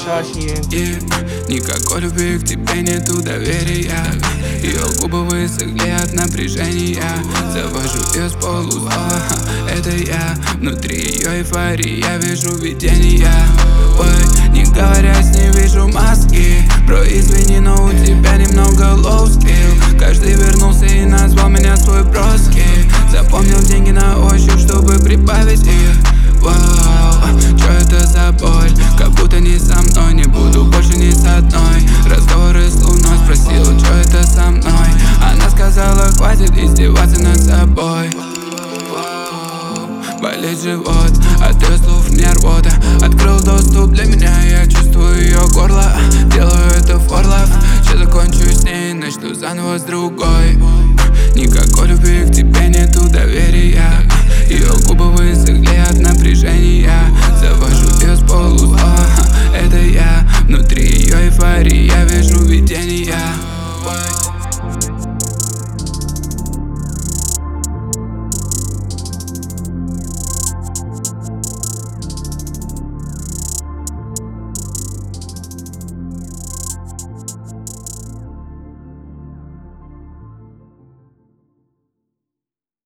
шахи. И никакой любви к тебе нету доверия. Ее губы высохли от напряжения. Завожу ее с полуслова, это я. Внутри ее эйфории я вижу видения. Ой, не говоря с ней вижу маски. Бро, извини, но у тебя немного low skill. Каждый вернулся и назвал меня свой броски. Запомнил деньги на ощупь, чтобы прибавить их. Вау, чё это за боль? Как будто не со мной, не буду больше ни с одной. Разговоры с луной, спросила, чё это со мной. Она сказала, хватит издеваться над собой. Болит живот, от ее слов мне рвота. Открыл доступ для меня, я чувствую ее горло. Делаю это for love, сейчас закончу с ней, начну заново с другой.